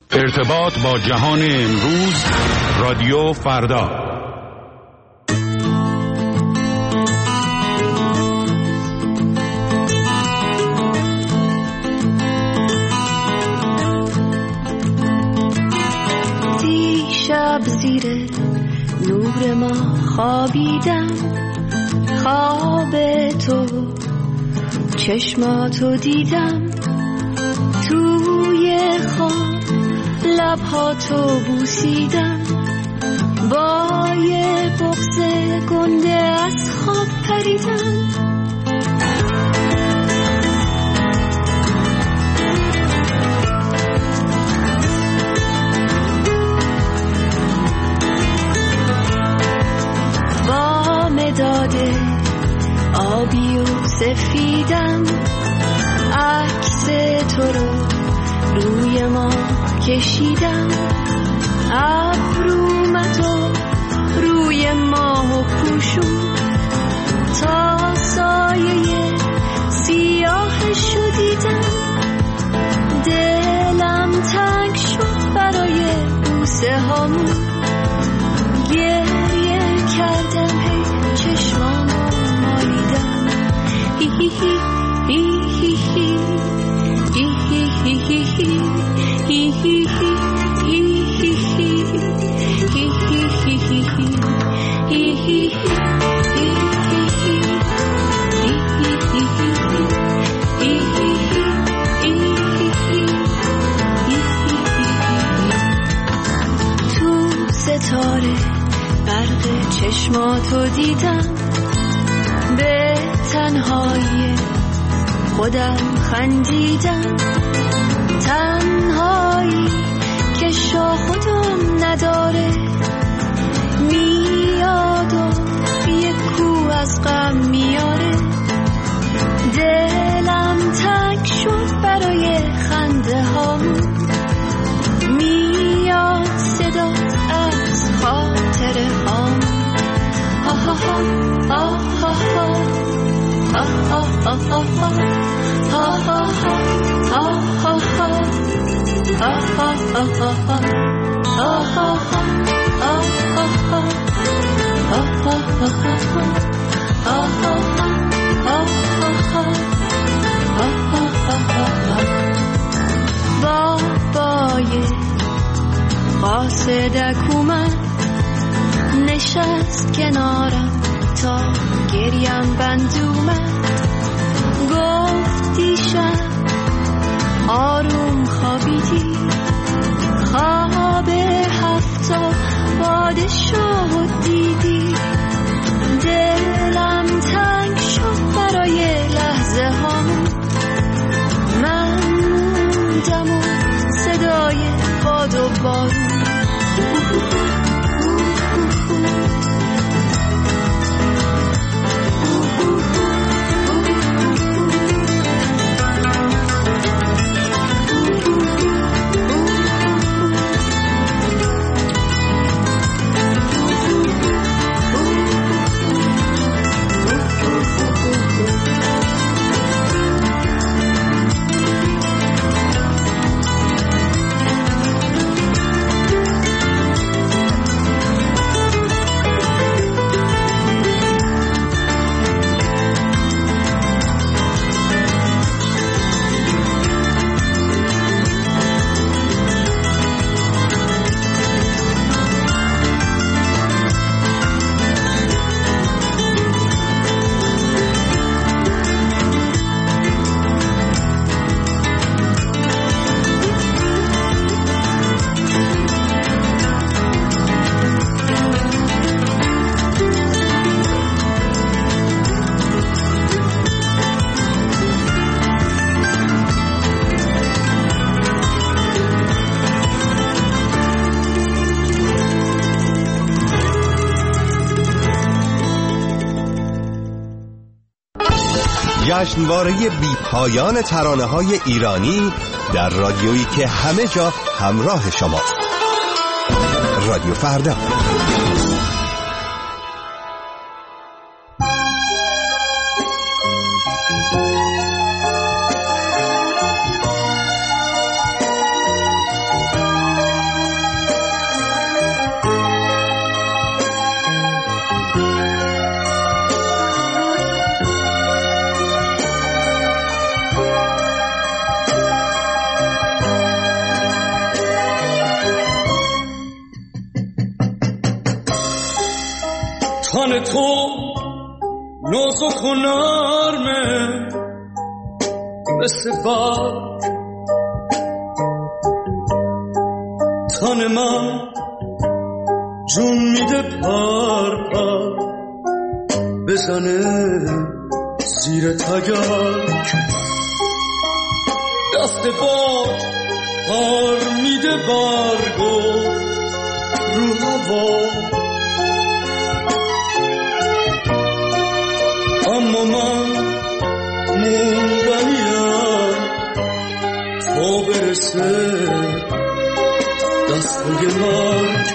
ارتباط با جهان امروز، رادیو فردا. دیشب زیر نور ما خوابیدم، خواب تو چشماتو دیدم، توی خواب لبهاتو بوسیدم، با یه بغض گنده از خواب پریدم. با مداد آبی و سفیدم عکس تو رو روی ما کشیدم، ابرومتو روی ماه و پوشون، تا سایه سیاهشو دیدم، دلم تنگ شد برای بوسه هامون، گریه کردم هی چشمامو مالیدم، هی هی هی هی هی هی هی هی هی تو ستاره برق چشماتو دیدم، به تنهایی خودم خندیدم، تنهایی که شاخ و دم نداره، میاد و یک کو از غم میاره، دلم تنگ شد برای خنده هامون، میاد صدات از خاطره هامون، ها ها ها ها ها ها ها ها بابای قاصدک اومد، نشست کنارم تا گریم بند اومد، گفت دیشب آروم خوابیدی، خواب هفتا بادشاه دیدی، دلم تنگ شد برای لحظه هامون، من موندم و صدای باد و بارون، جشنواره بی پایان ترانه‌های ایرانی در رادیویی که همه جا همراه شماست. رادیو فردا. حال تو نازک و نرمه مثل برگ، تن من جون میده پر پر بزنه زیر تگرگ، دست باد پر میده برگو رو هوا، اما من موندنیم تا برسه دستای مرگ.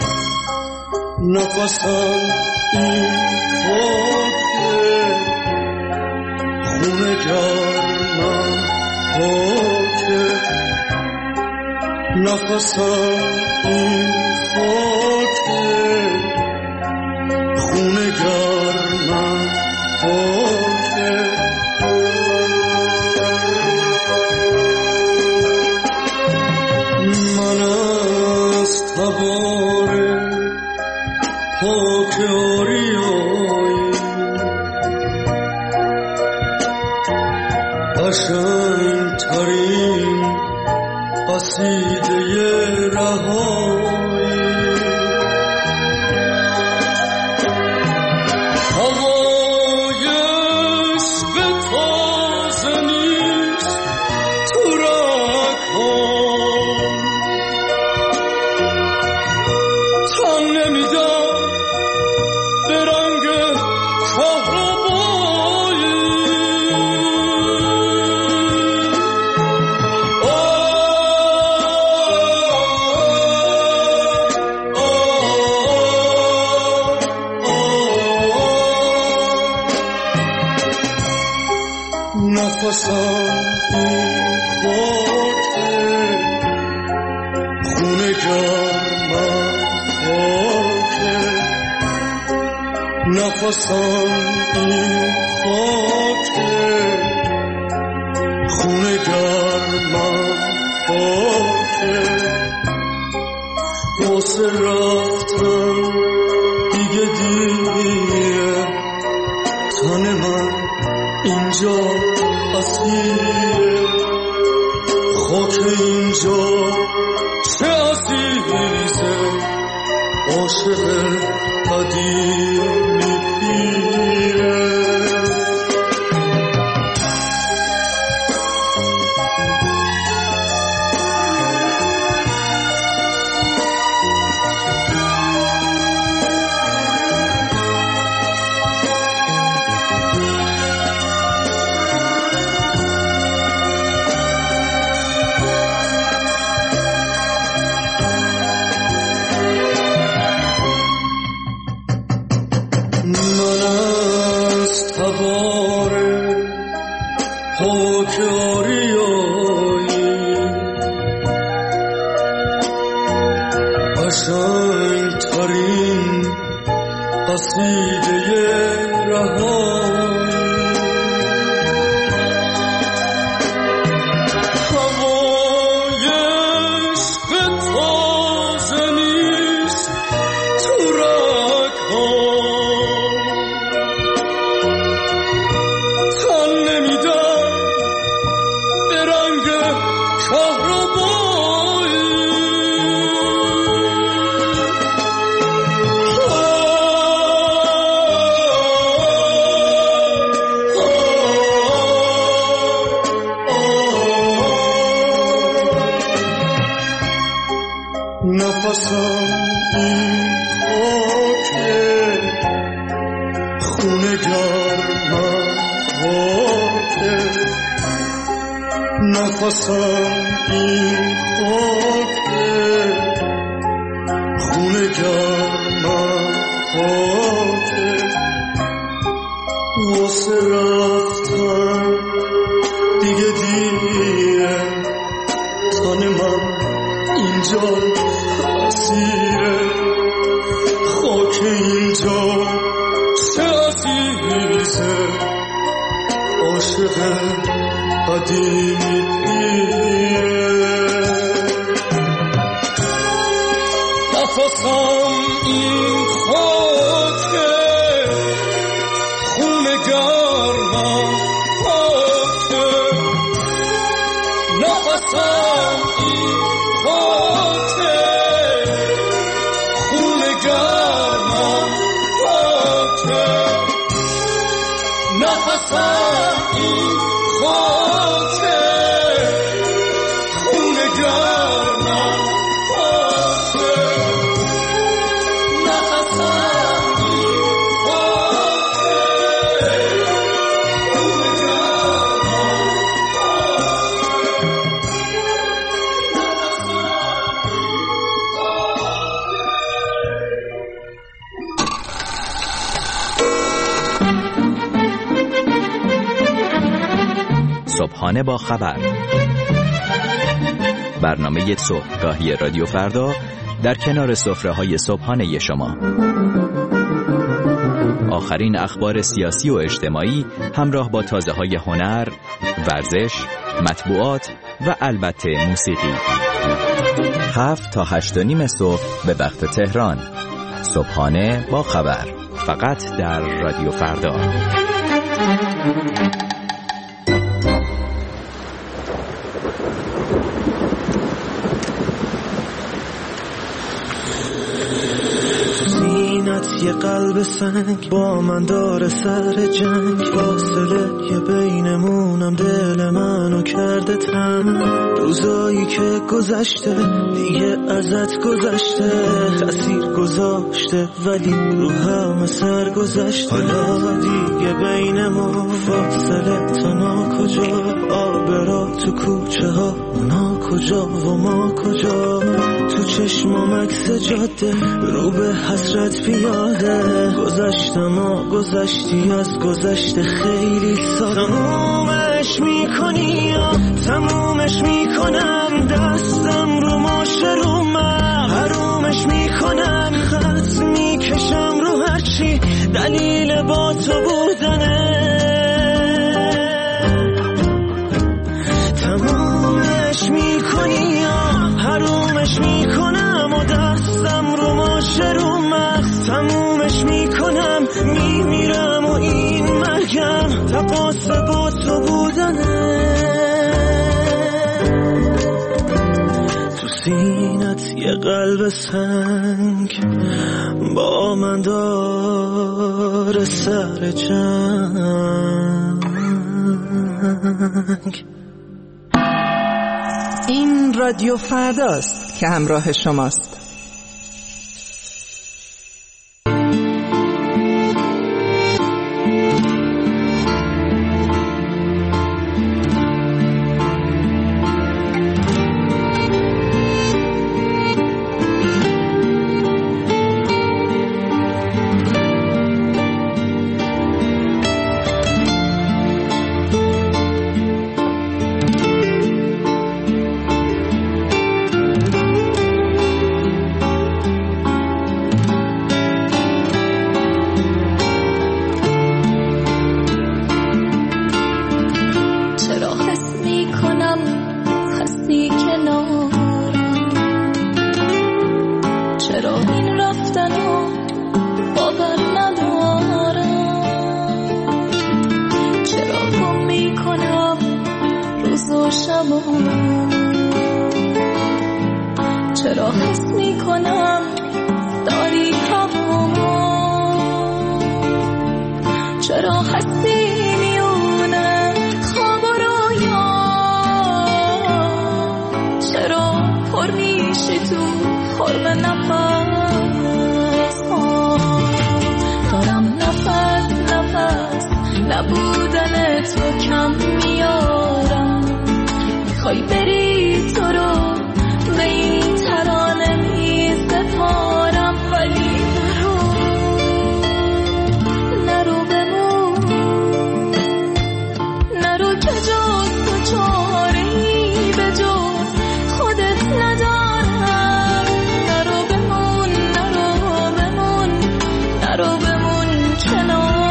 نفسم این خاکه، خونه گرمم خاکه، نفسم این خاکه، خونه گرمم خاکه. من از تبار پاک آریایی قشنگ ترین قصیده رهایی، هوای عشق تازه نیست تو رگ‌هام، تن نمیدم به رنگ کهربایی. نفسم این خاکه، خونه گرمم خاکه، نفسم این خاکه، خونه گرمم خاکه. واسه رفتن دیگه دیگه تن من اینجا اسیره، خاک اینجا چه عزیزه، عاشق قدیمی پیره. قشنگ ترین قصیده رهایی، هوای عشق تازه نیست تو رگ‌هام، تن نمیدم به رنگ کهربایی. نفسم این خاکه، خونه گرمم خاکه، نفسم این خاکه، خونه گرمم خاکه. واسه رفتن دیگه دیگه تن من اینجا اسیره، خاک اینجا چه عزیزه، عاشق قدیمی پیره. نفسم این خاکه، صبحانه با خبر، برنامه صبحگاهی رادیو فردا در کنار سفره‌های صبحانه شما. آخرین اخبار سیاسی و اجتماعی همراه با تازه‌های هنر، ورزش، مطبوعات و البته موسیقی. 7 تا 8:30 صبح به وقت تهران. صبحانه با خبر، فقط در رادیو فردا. یه قلب سنگ با من داره سر جنگ، فاصله یه بینمونم دل منو کرده تنگ. روزایی که گذشته دیگه ازت گذشته، تأثیر گذاشته ولی رو همه سر گذشته. حالا دیگه بینمون فاصله تا نا کجا، آبرا تو کوچه ها اونا کجا و ما کجا. تو چشمام عکس جاده رو به حسرت پیاده، گذشتم و گذشتی از گذشته خیلی ساده. تمومش میکنی یا تمومش میکنم، دستم رو ماشه رو من حرومش میکنم، خط میکشم رو هرچی دلیل با تو بودنه. تمومش میکنی یا حرومش میکنم و دستم رو ماشه رو من تمومش میکنم، میمیرم و این مرگم تقاس با تو بودنه. تو سینت یه قلب سنگ با من داره سر جنگ. این رادیو فرداست که همراه شماست. چرا حس میکنم داری همومو، چرا هستی میونه خواب و رویا، چرا پر میشی تو خرم نفس. دارم نفس نبودن تو کم میارم، میخوای بری تو رو به این ترانه میسپارم، ولی نرو بمون، نرو که جز تو چاره‌ای به جز خودت ندارم. نرو بمون، نرو بمون کنارم.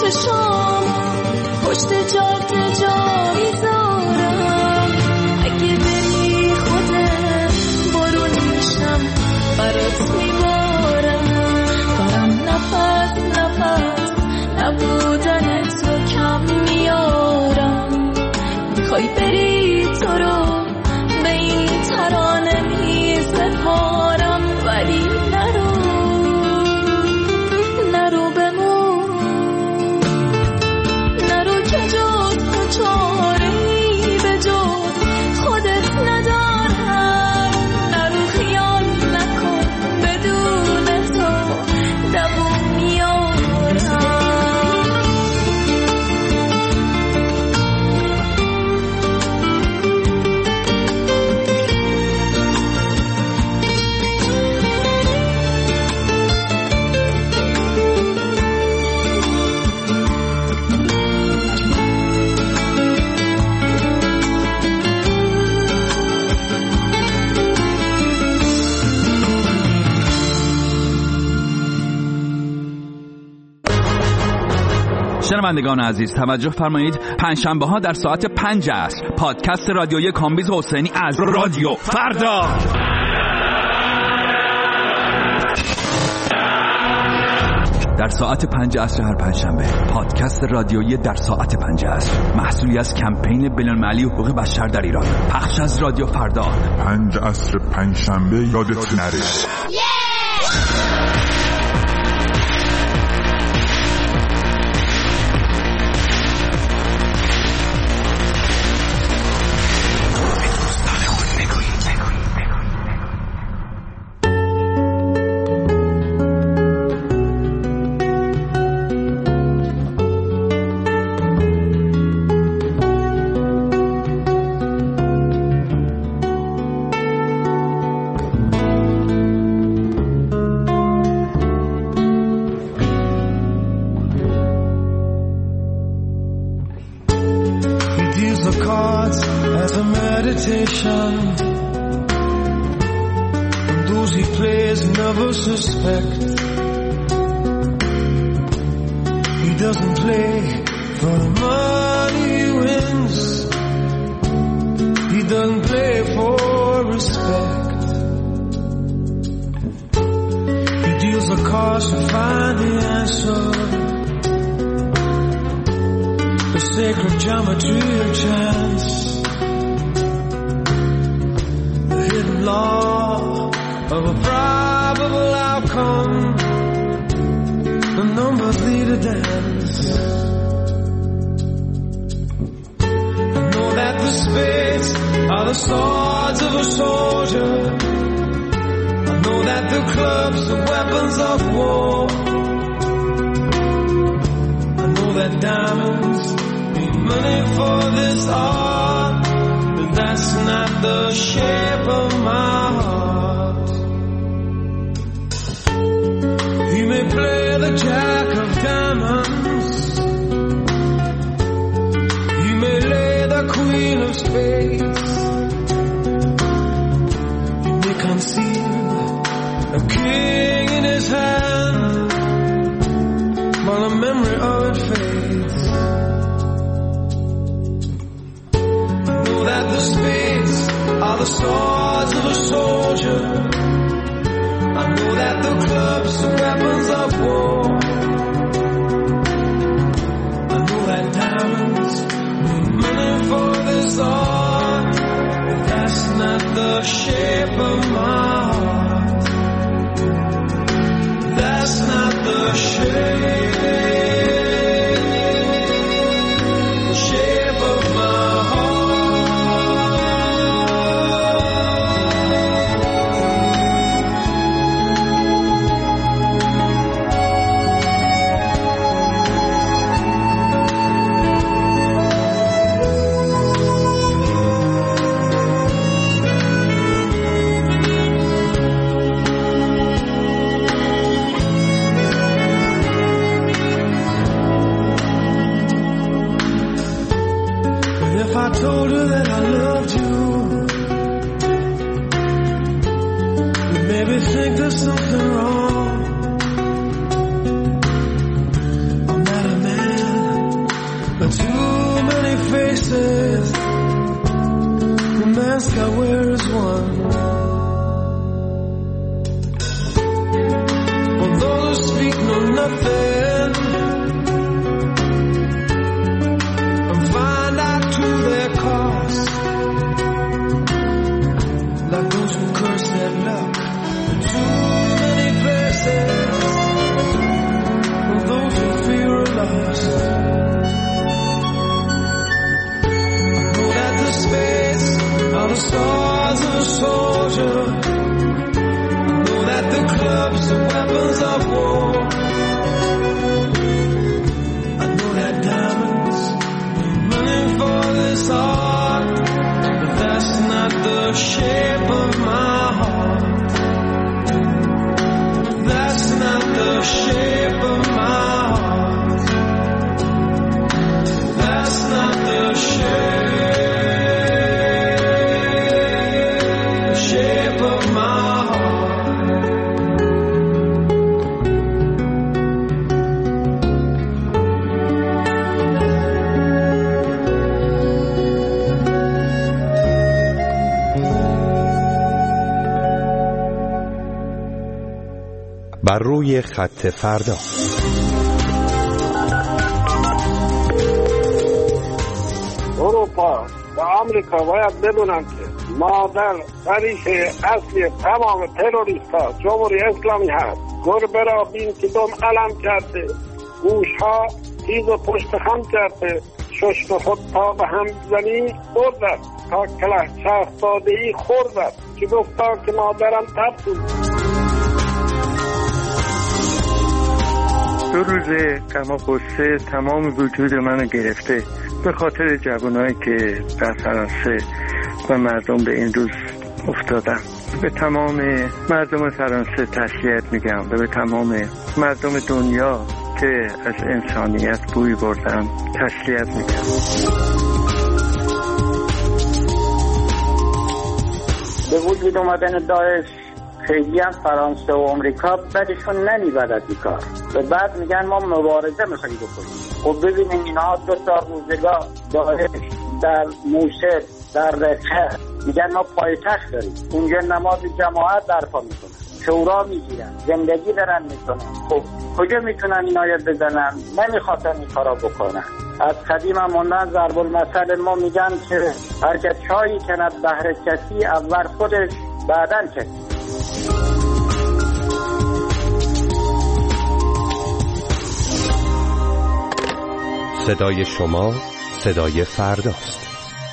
چشام پشت جاده جا میذارم. اگه بری خودت بارون میشم برات میبارم. دارم نفس نبودن تو کم میارم. میخوای بری تو رو به این ترانه میسپارم، ولی نرو بمون، نرو که جز تو چاره‌ای به جز خودت ندارم. نرو خیال نکن بدون تو دووم میارم. شنوندگان عزیز توجه فرمایید، پنجشنبه ها در ساعت 5 عصر پادکست رادیویی کامبیز حسینی از رادیو فردا. در ساعت 5 عصر هر پنجشنبه پادکست رادیویی در ساعت 5 عصر، محصولی از کمپین بین‌المللی حقوق بشر در ایران، پخش از رادیو فردا. 5 عصر پنجشنبه یادت نره. something wrong. I'm not a man faces, the mask I wear is one. Although they speak know nothing and find out to their cost, like those who curse their luck in too many places, and those who fear a loss. Space are the stars of a soldier. Know that the clubs are weapons of war. I know that diamonds are running for this heart, but that's not the shape of my heart. That's not the shape of my heart. That's not the shape. بر روی خط فردا. اروپا و آمریکا باید بدونن که مادر ریشه اصلی تمام تروریست ها جمهوری اسلامی هست. گربه را بین که دم علم کرده، گوش ها تیز و پشت خم کرده، ششم خود تا به هم زنی بردد، تا کله چرخ داده ای خوردد، که گفتا که مادرم تب بود. 2 روز غم و غصه تمام وجود منو گرفته به خاطر جوانایی که در فرانسه و مردم به این روز افتادن. به تمام مردم فرانسه تسلیت میگم و به تمام مردم دنیا که از انسانیت بوی بردن تسلیت میگم. به وجود اومدن داعش خیلی هم فرانسه و امریکا بدشون نمیبرد این کار و بعد میگن ما مبارزه میخوایم بکنیم. خب ببینیم اینا 2 تا روزگار داعش در موصل در رقه میگن ما پایتخت داریم، اونجا نماز جماعت برپا میکنن، شورا میگیرن، زندگی دارن میکنن. خب کجا میتونن اینا یاد بزنن؟ نمیخواستن این کارا بکنن. از قدیم هم موندن ضرب المثل ما میگن که هر که چایی کند بهر کسی اول خودش بعدن کسی. صدای شما صدای فرداست.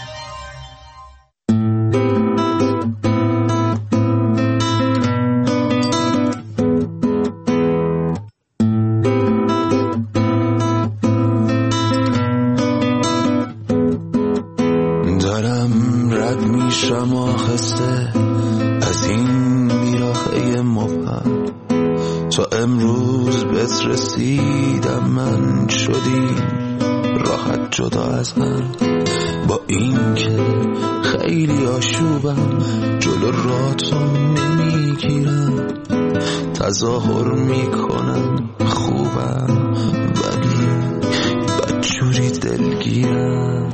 دارم رد میشم آخسته از این بیراهه مبهم، تا امروز بهت رسیدم من شدیم راحت جدا از هم، با این که خیلی آشوبم جلو راتو نمیگیرم، تظاهر میکنم خوبم ولی بدجوری دلگیرم.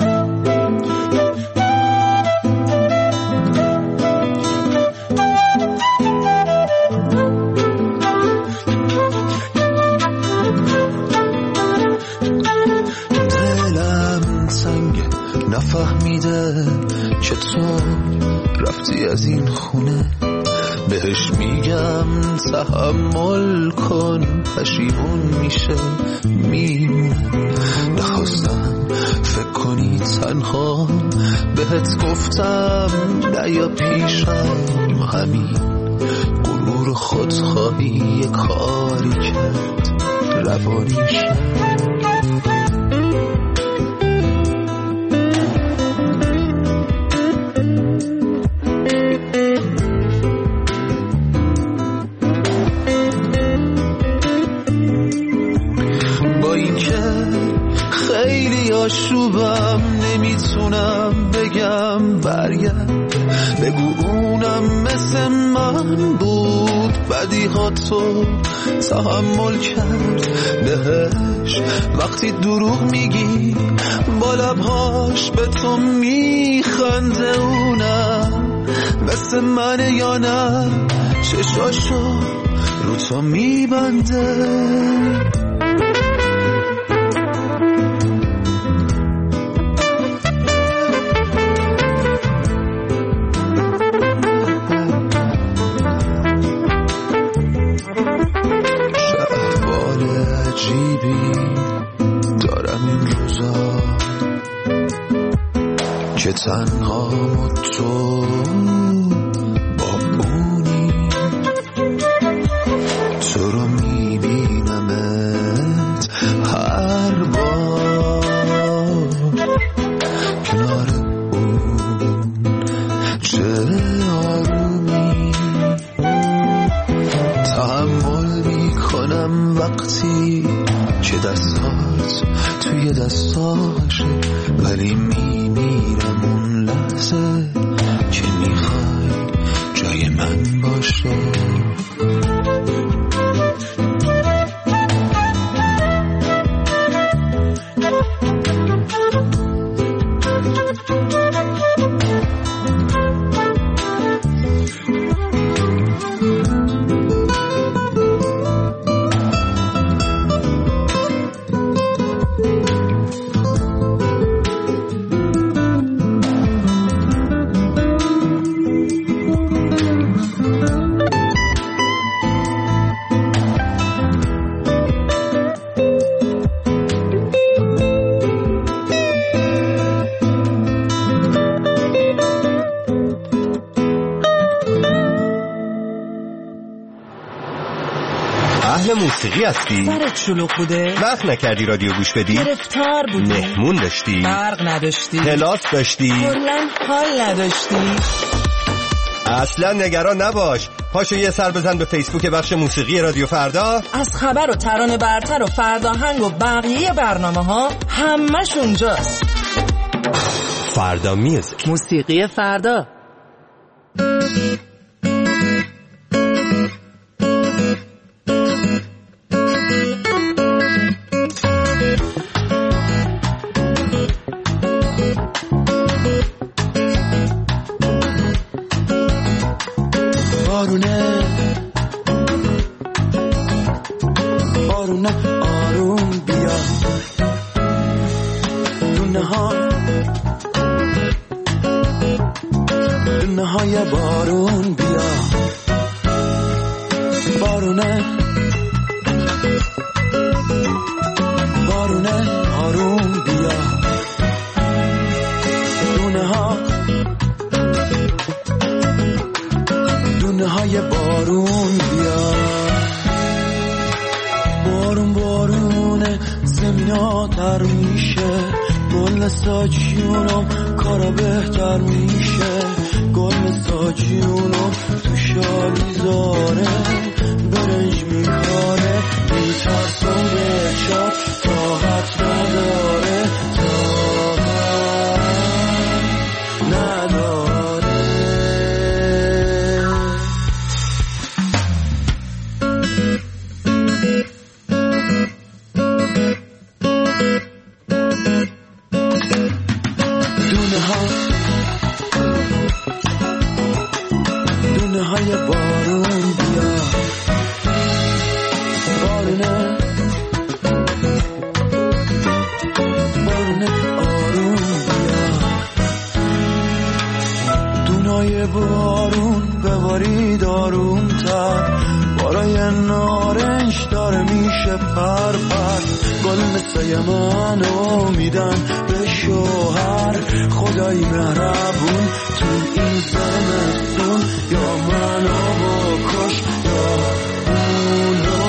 نفهمیده که تو رفتی از این خونه، بهش میگم تحمل کن پشیمون میشه میمونه. نخواستم فکر کنی تنها بهت گفتم نیا پیشم، همین غرور خودخواهی یه کاری کرد روانیشه. خیلی آشوبم نمیتونم بگم برگرد، بگو اونم مثل من بود بدیهاتو تحمل کرد بهش وقتی دروغ میگی با لبهاش به تو میخنده، اونم مثل منه یا نه چشاشو رو تو میبنده. که تنها تو با اونی، تو رو میبینمت هر بار کنار اون، چه آرومی تحمل میکنم وقتی که دستات توی دستاشه، ولی میمیرم اون لحظه که میخوای جای من باشه. موسیقی هستی؟ سرت شلوغ بوده؟ وقت نکردی رادیو گوش بدی؟ گرفتار بودی؟ مهمون داشتی؟ برق نداشتی؟ کلاس داشتی؟ کلاً حال نداشتی؟ اصلا نگران نباش، پاشو یه سر بزن به فیسبوک بخش موسیقی رادیو فردا. از خبر و ترانه برتر و فرداهنگ و بقیه برنامه ها همش اونجاست. فردا میوزیک، موسیقی فردا. بارونه آروم بیا، دونه های بارون بیا، بارونه آروم بیا، دونه های بارون بیا. بارونه زمیناتر میشه، گل ساجیونم کارا بهتر میشه، گل ساجیونم تو شالیزاره برنج میکاره، میترسم به چاپ طاقت نداره، دونه های بارون بیا، بارونه آروم بیا، دونای بارون ببارید آروم تر، بارای نارنج داره میشه پر پر، گل مثل منو میدن به شوهر، خدای مهربون تو این زمستون، یا منو بکش یا اونو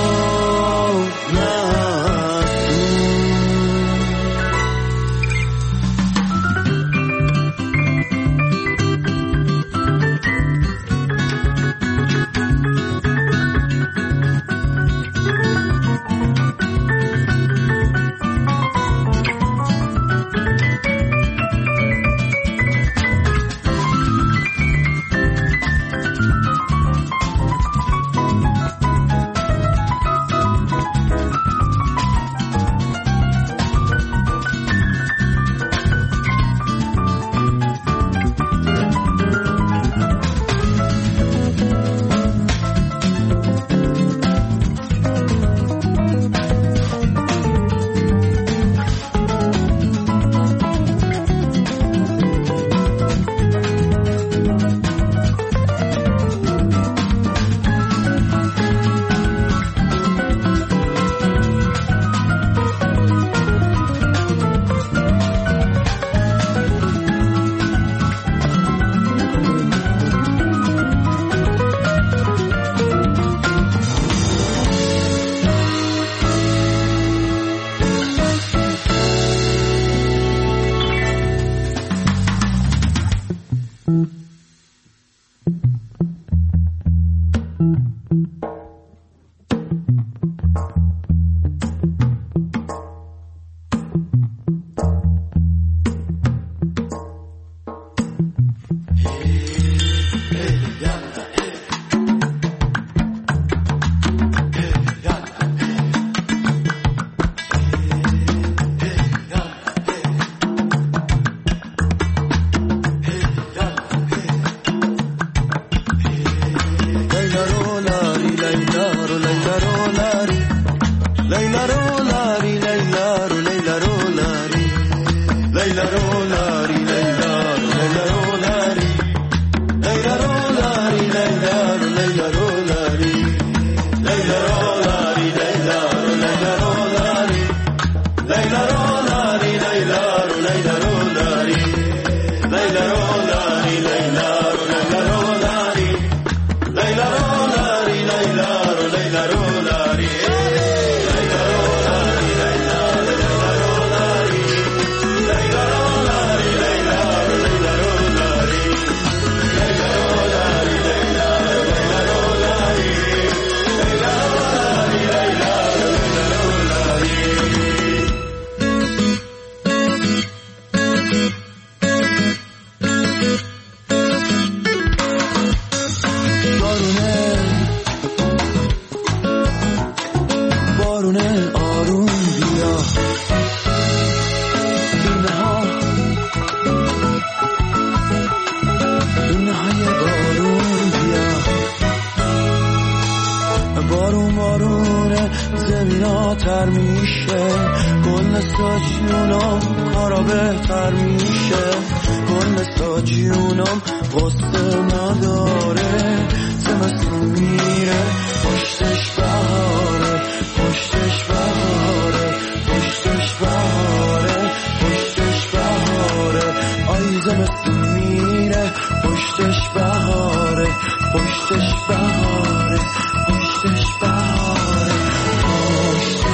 بهتر میشه، کل ساجیونم کارا بهتر میشه، کل ساجیونم قصه نداره، زمستون میره پشتش بهاره، پشتش بهاره، پشتش بهاره، پشتش بهاره، آی زمستون میره پشتش بهاره، پشتش بهاره، پشتش بهاره، پشتش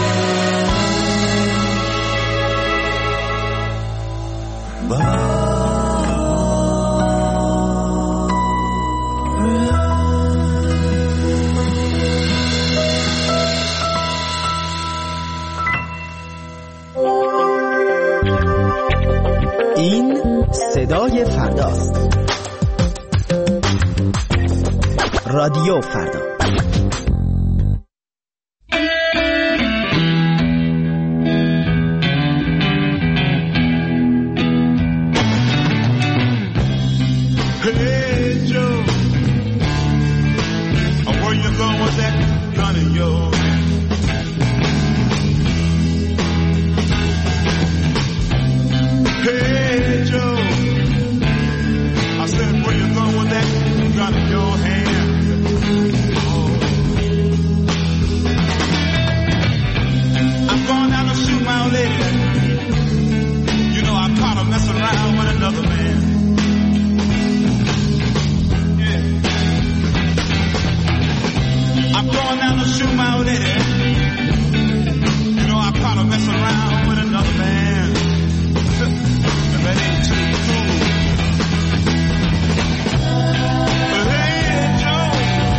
بهاره. این صدای فرداست. رادیو فردا. Hey Joe, where you going with that gun of yours? Hey Joe, I said where you going with that gun in your hand? Oh. I'm going down to shoot my old lady. You know I caught her messing around with another man. I'm going down to shoot my old lady. You know I caught her messing around with another man. And that ain't too cool. But hey, Joe,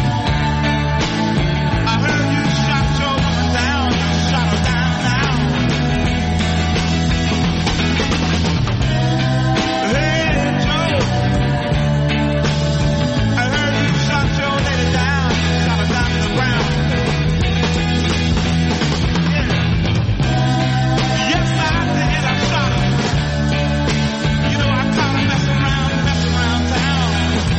I heard you shot your woman down. You shot her down now. Hey, Joe, I heard you shot your lady down. Shot her down to the ground. Yeah. Yes, I did. I shot her. You know, I caught her messing around town.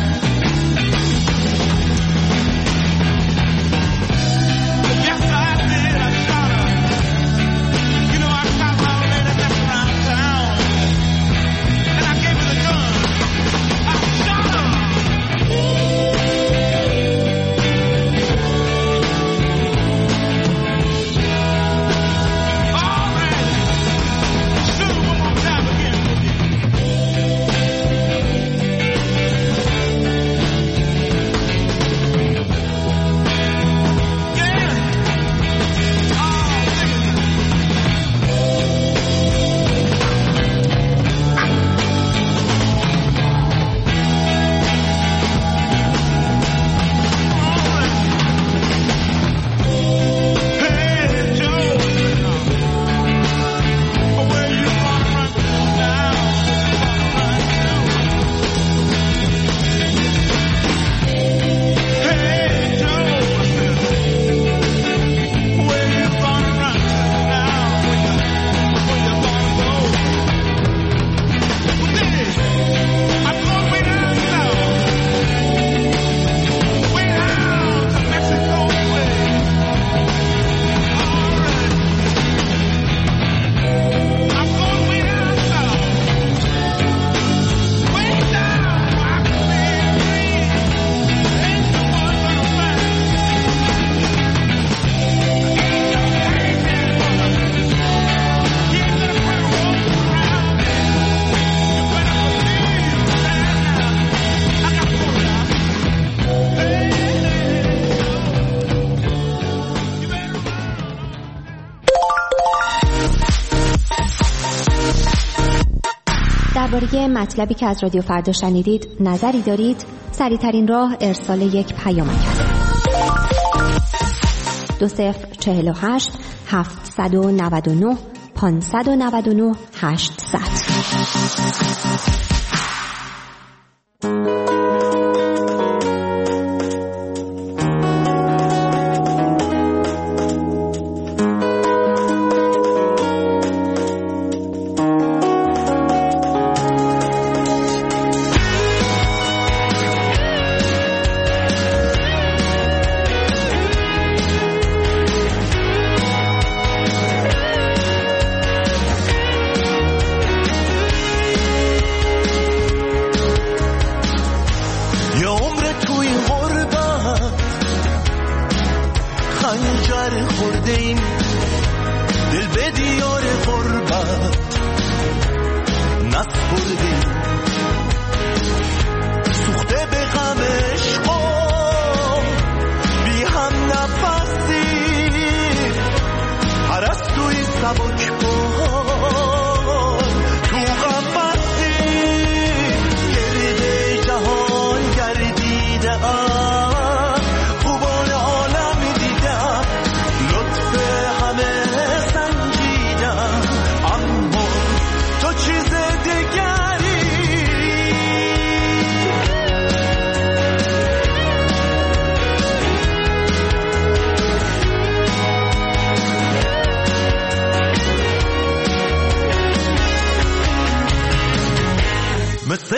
Yes, I did. I shot her. You know, I caught my old lady messing around town. And I gave her the gun. I shot her. All right. Shoot her one more time again. Hey, Joe, where you gonna run to now? Hey, Joe, where you gonna run to now? Where you gonna go? Well, Dennis, I'm going way down south, way down to Mexico way. All right, I'm going way down south, way down where I can live free. Ain't no one gonna find me. Ain't no hanging gonna keep the road around me. You better believe that now. I got to go now. Hey, you better run. درباره مطلبی که از رادیو فردا شنیدید نظری دارید؟ سریع‌ترین راه ارسال یک پیامک است. 2048 799 599 800.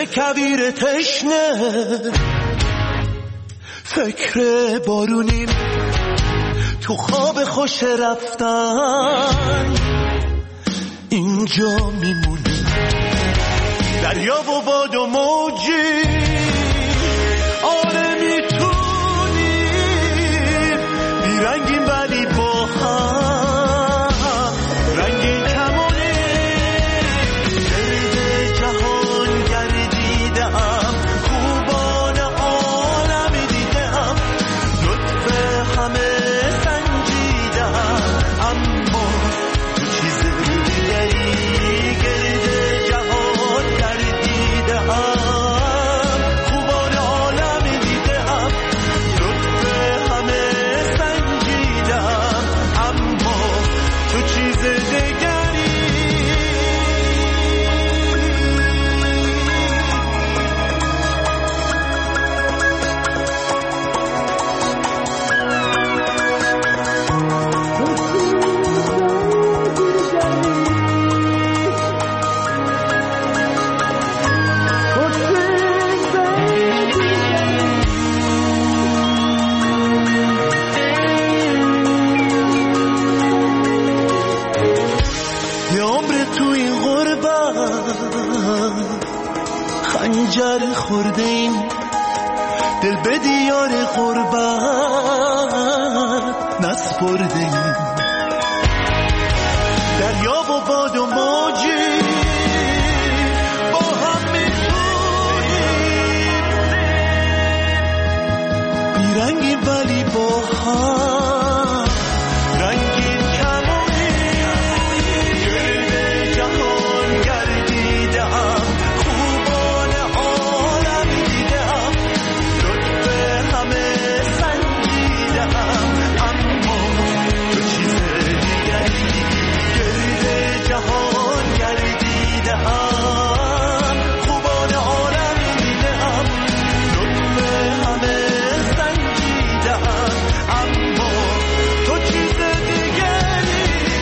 مثل کویر تشنه فکر بارونیم تو خواب خوش رفتن اینجا میمونیم دریا و باد و موجی آره میتونیم بیرنگیم ولی با هم رنگین کمانه گرد جهان گردیدم خوبان عالم دیدم لطف همه سنجیدم اما تو چیز دیگری گرد جهان گردیدم خوبان عالم دیدم لطف همه سنجیدم اما تو چیز دیگری یه عمر تو این غربت خنجر خورده این دل به دیار غربت نسپرده این دریا و باد و موجی با هم میتونیم بیرنگیم ولی با هم رنگین کمانیم گرد جهان گردیدم خوبان عالم دیدم لطف همه سنجیدم اما تو چیز دیگری گرد جهان گردیدم خوبان عالم دیدم لطف همه سنجیدم اما تو چیز دیگری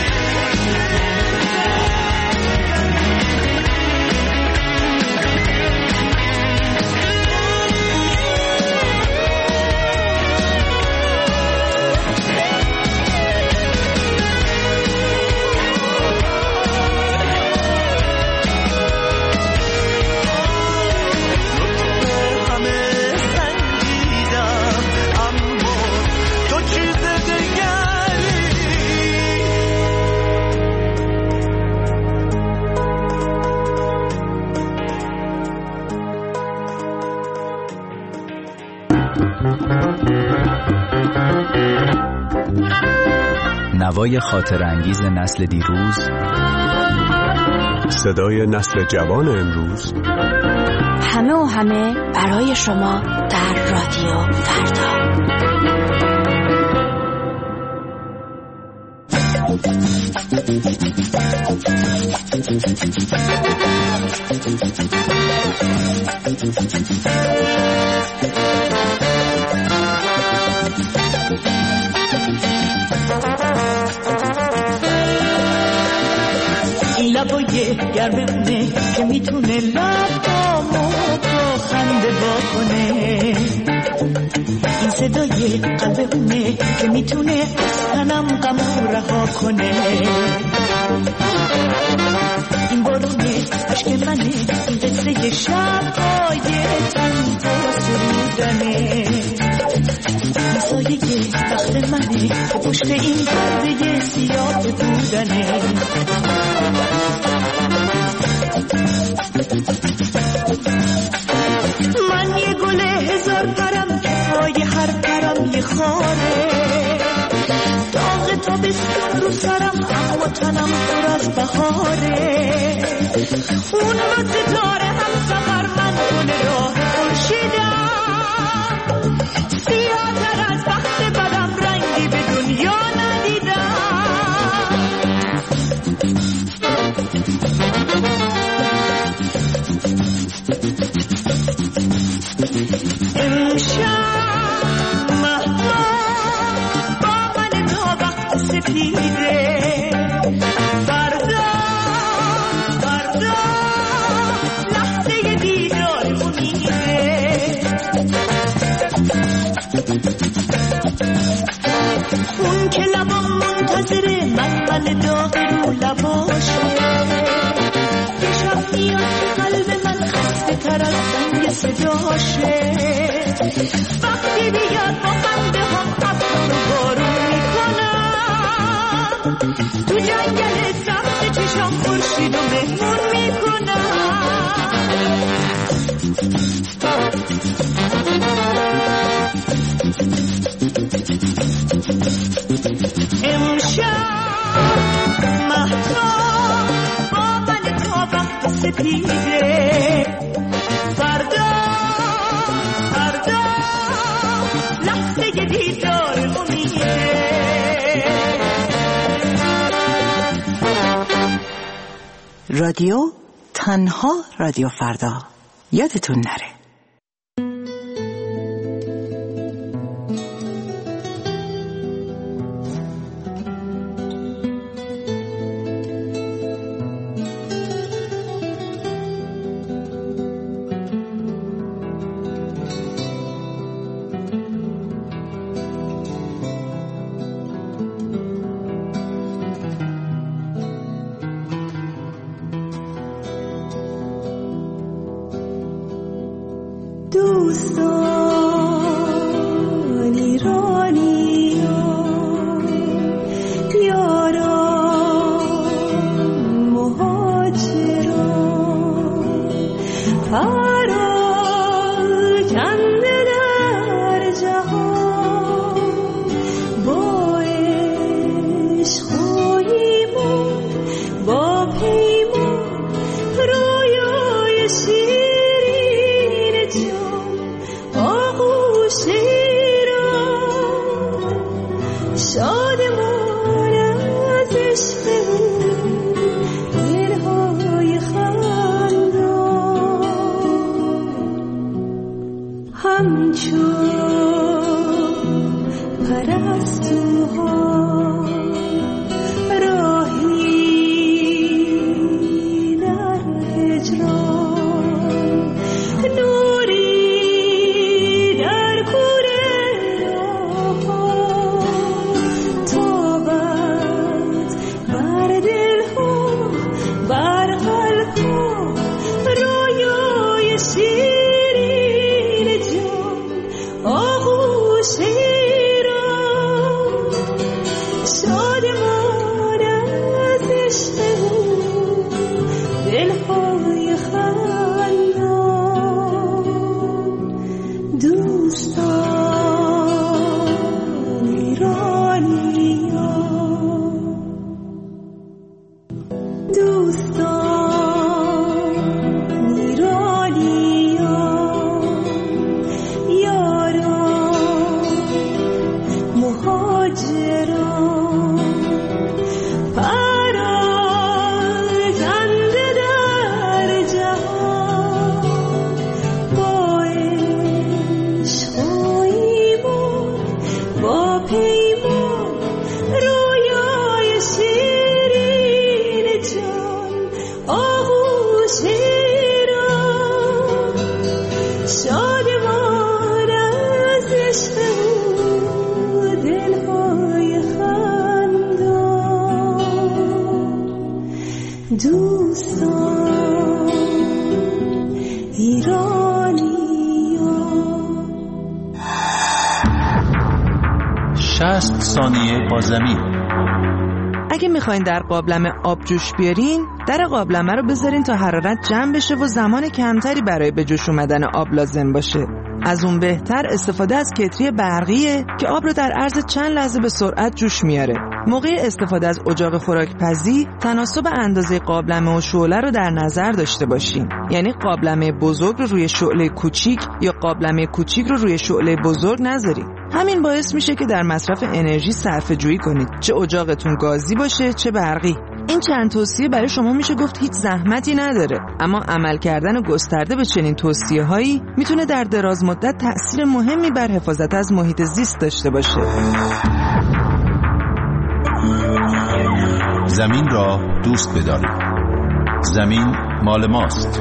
همه سنجیدم اما تو چیز دیگری نوای خاطر انگیز نسل دیروز، صدای نسل جوان امروز، همه و همه برای شما در رادیو فردا. این لبای گرمه که میتونه لبامو با خنده واکنه، این صدای قلبونه که میتونه از تنم غمو رها کنه، این بارونه عشق منه، این قصه شب‌های تنها سرودنه، این سایه وقت منه که پشت این پرده سیاه بودنه. من یه گل هزار پرم که پای هر پرم یه خاره، داغ تابستون رو سرم اما تنم پر از بهاره، اون رو ستاره هم سفر من گل راه خورشیدم، سیاه‌تر از بخت بدم رنگی به دنیا ندیدم. امشب مهمان با من تا وقت سپیده، فردا اون که لبام منتظره من داغ رو لباشه شب میاد تو قلب من خسته تر از زنگ صداشه وقتی بیاد با خنده هم ابر رو بارون میکنم تو جنگل سبز چشام خورشید رو مهمون میکنم امشب مهتاب با من تا وقت سپیده فردا لحظه دیدار امیده رادیو تنها رادیو فردا یادتون نره. دوستان ایرانیان یاران مهاجران پراکنده در جهان با عشقایمان با پیمان رویای شیرین جان آغوش ایران شادمان از عشق دلهای خندان همچون پرستوها راهی در هجران نوری در کوره راهها تابد بر دلها بر قلبها رویای شیرین جان آغوش ایران شادمان از عشق دلهای خندان دوستان ایرانیان دوستان ایرانیان یاران مهاجران پراکنده در جهان با عشق و ایمان با پیمان رویای شیرین جان آغوش ایران شادمان از عشق او دلهای خندان دوستان ایرانیان 60 ثانیه با زمین. اگه میخواین در قابلمه آب جوش بیارین، در قابلمه رو بذارین تا حرارت جمع بشه و زمان کمتری برای به جوش اومدن آب لازم باشه. از اون بهتر استفاده از کتری برقیه که آب رو در عرض چند لحظه به سرعت جوش میاره. موقع استفاده از اجاق خوراکپزی تناسب اندازه قابلمه و شعله رو در نظر داشته باشین. یعنی قابلمه بزرگ رو روی شعله کوچیک یا قابلمه کوچیک رو روی شعله بزرگ نذارین. همین باعث میشه که در مصرف انرژی صرفه‌جویی کنید، چه اجاقتون گازی باشه چه برقی. این چند توصیه برای شما میشه گفت هیچ زحمتی نداره، اما عمل کردن گسترده به چنین توصیه‌هایی میتونه در دراز مدت تأثیر مهمی بر حفاظت از محیط زیست داشته باشه. زمین را دوست بدارید. زمین مال ماست.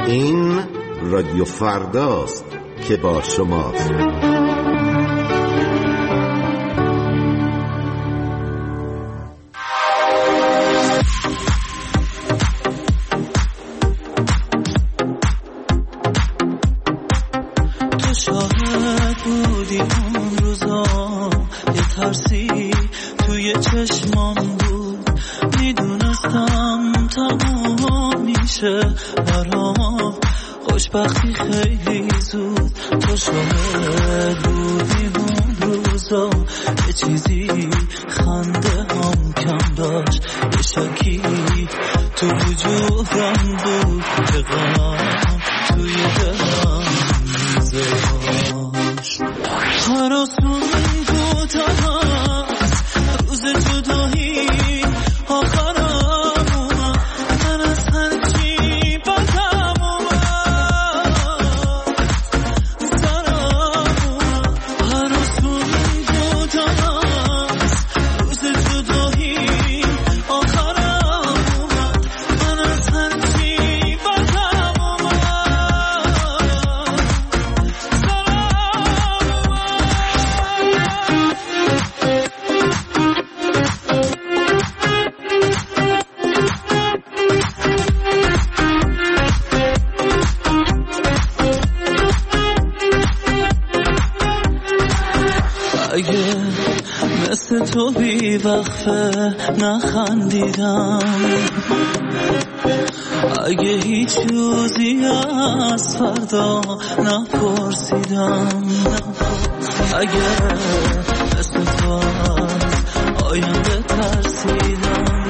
این رادیو فرداست که با شماست. تو شاهد بودی اون روزا، یه ترسی توی چشمام بود، میدونستم تمام میشه برام خوشبختی خیلی زود. تو شاهد بودی اون روزا، یه چیزی خنده هم کم داشت، یه شکی تو وجودم بود که غم توی دلم میذاشت. هر آسون کوتاه روز جدایی آخرم اومد، من از هرچی بدم اومد سرم اومد. هر آسون کوتاه روز جدایی آخرم اومد، من از هرچی بدم اومد اگه مثل تو بی وقفه نخندیدم، اگه هیچ روزی از فردا نپرسیدم، اگه مثل تو آینده ترسیدم،